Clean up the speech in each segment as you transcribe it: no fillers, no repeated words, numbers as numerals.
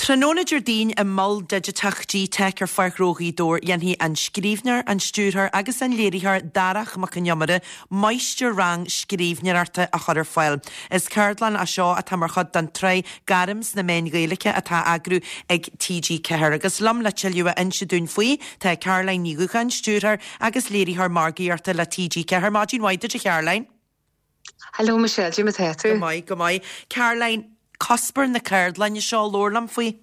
Tróna Jardín a mal digitachtaí tech ar farchrógaí dór dhéantaí an scríbhnear, an stúrthar agus an léirithar darach mac an iomara maistear rang scríbhneararta a chur fáil. Is Cairlan a seo a tamarchad dan tre garams na main gaalacha atá agrú ag TG Cahir agus lam le tiilú a inse dún faoi tá Caroline Níguchan stúrthar agus léirithar margaíarta le TG Cahir. Máidín waide de Caroline. Hello Michelle, Jim Thetu. Go mai. Caroline, Cosper na Cairlan is seo lórlam faoi?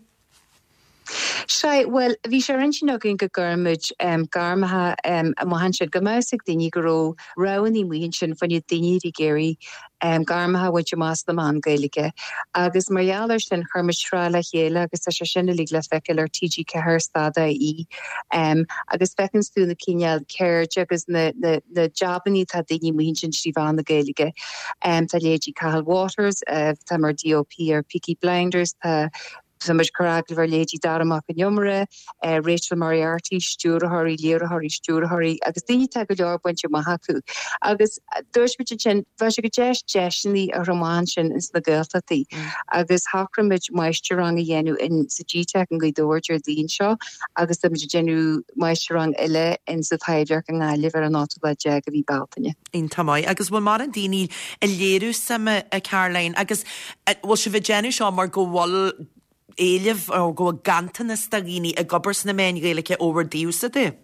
Shai, well, vi sé rinsin agin go gurmuid garmaha a mohan siad gomausig dini goró rawan I muhin sin fannu dini ri geri garmaha wat je mas na man gailige. Agus marialar sin hermit shrala héla agus a sin ligla fekel ar TG Cahir stada agus fekens tú na kineal carriage agus na jobani ta dini muhin sin shrivan na gailige. Ta leji Cathal Waters, tamar DOP or Peaky Blinders, ta Samaj Karagler Lady Daramak and Yomre, Rachel Moriarty, Stúrthairí, Léirithairí, Stúrthairí, agus daoine tá go leor bainte maithacu. Agus dúirt sin bheith go deisní a román sin is na Gaeltachtaí. Agus hacramid maistearrang a dhéanú in sa GTech an Ghaidóir Jardín seo, agus tá muid déanú maistearrang eile in sa Taidearc an Gaillimh ar an átabla deag a bhí Baltaine. In tamai, agus bhfuil mar an daoine a léirú sama a Caroline, agus bhfuil se bheith déanú seo mar go bhfuil Éileh ó go gantan na stagini a gobers na main gaalacha over diúsa de?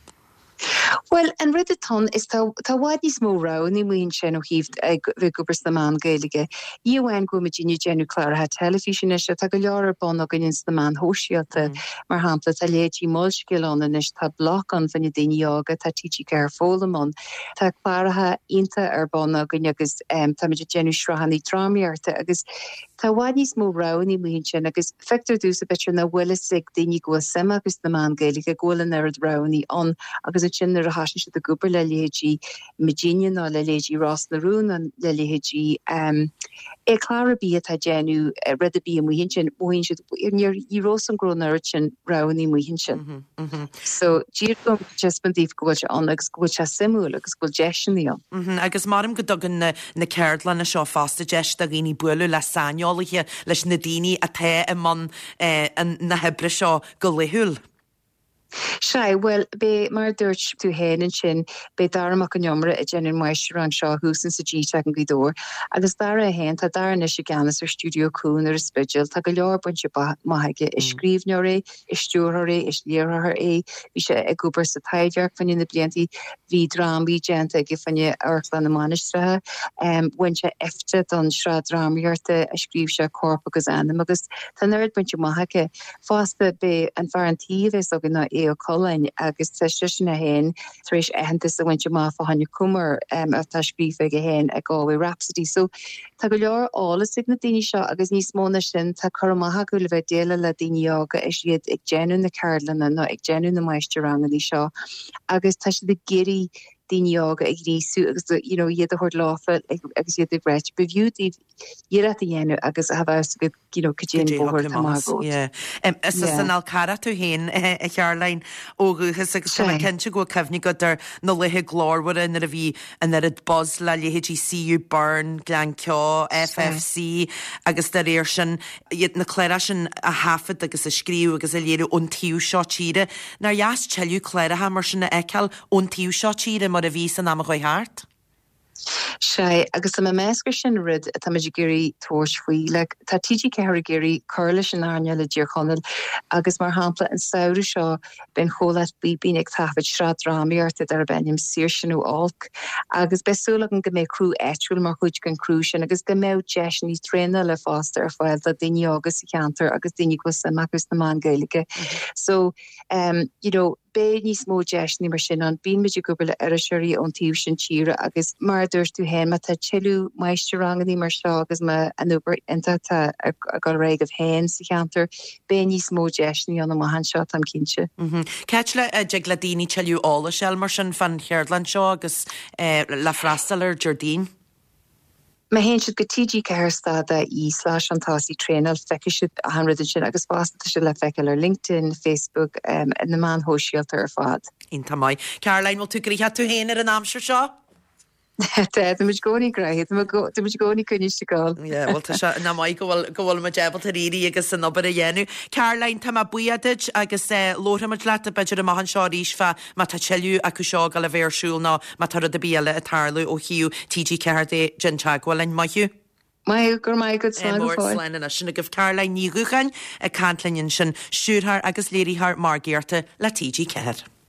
Well, an ridaton is tá wad níos mó rá ní muon sin ó híomh bheith gobers na man gailige. Íhain go Virginia Jenny Clara ha television is tá go leor bon agin na man hóisialta mar hampla tá létí molscil an is tá bloc an fanne daoine aga tá TG Cahir fólamon. Tá Clara ha inta ar bon agin agus tá muid Jenny Shrahanní trámiarta agus tá wad níos mó rá ní muon sin agus fector dús a bitir na bhfuilisig daoine go sama agus na man gailige ggólan ar rání an agus sin ar a hasin si a gobar le léji Virginia ná le léji Ross na Rún an le léji Clara bí a genú reda bí a muhin sin muhin si í Ross an grónar sin rání muhin sin. So dír gom just ban díh goil se an agus goil se simú agus goil jeisinaí an. Agus marim go dogan na Cairlan a seo fásta jeist a gini builú le sáneolaithe leis na daoine a the a man na hebre seo go lethúil. Shai, well, be mar dúirt tú héanaan sin be daramach an iomra a déanann maistearrang seo húsan sa GTech an Ghaidóir, agus dara a héan tá daran is ganas ar Studio Cún ar Spidgel, tá go leor buinte maithaige is scríbhneoirí, is stúrthairí, is léirithar bhí sé ag gobar sa Taidearc fanne na bliantí hí drám bhí genta ag fanne Airtlan na Manistrathe, bhain sé efte don srá drámaíarta a scríb sé corp agus anam, agus tá nerd buinte maithaige fásta be an fearantíomh is agin na o Colin agus teiste na hen tréis ehantas a wintje ma fa hanne kummer a tasbífe ge hen a Galway Rhapsody. So tá go leor alles sig na daoine seo agus níos móna sin tá chomaha go le bheith déile le daoine aga is iad ag genú na Cairlan nó ag genú na maistearrang í seo agus tá si de géirí daoine aga ag rísú agus iad a chuir láfa agus iad ag breit beviúd iad a dhéanú agus a bheith go cudéan bóthir tamagó. Is san alcara tú héin a Caroline óguchas agus cinnte go cefhní go ar na lethe glórhar in a bhí an ar buzz le léhétí CU Burn, Glencoe, FFC agus de réir sin iad na chléire sin a hafad agus a scríú agus a léirú ón tíú seo tíre. Nar jas teilú chléirethe mar sin na eiceal ón tíú seo tíre mar a ví san am go hart. Shai, agus am meascar sin rid a tamid géirí tuairs faoi, le tá TG Cahir géirí curla sin airne le díorchonil agus mar hampla an saoire seo ben cholat bín ag tafid srá drámaíarta ar bennim sír sin ó alc agus besúla an go mé crú éúil mar chuid gan crú sin agus go méid deis ní tréna le fásta ar fáil a daoine agus i cheantar agus daoine go sam agus na man gailige. So, be níos mó deis ní mar sin an bín meidir gobal ar a seirí ón tíú sin tíre agus mar dúirt tú hen tá tiilú maistearrang í mar seo agus me an uber inta a go réig of hen sa cheantar be níos mó deis ní an mahan seo am cinse. Ceit le a deag le daoine tiilú ála sell mar sin fan Cairlan seo agus le freastal ar Jardín. Me hen siad go TG Cahir stada / antásí trénal feice siad a hanrad sin agus fásta se le feiceil ar LinkedIn, Facebook na man hóisialta ar fad. Inta mai. Caroline, will tú gríthe tú héanaar an amsir seo? muid gcóí greid, muid gcóí cyniste gáil. Bhil se na mai gohfuil ma debal a rií agus san nobar a dhéennn. Caroline tá buiadiid agus lóhamid le a beidir a maihan seo ríis fe má tá teú a chu seo gal a bhéirsúil ná má tar a béle a tarlú ó hiú TG Cehardé genteagháil lein maiú. Mai gur mai go lein sinna goh Caroline níguchain a canlainn sin siúrthar agus léirithar margéirta le TG Ceir.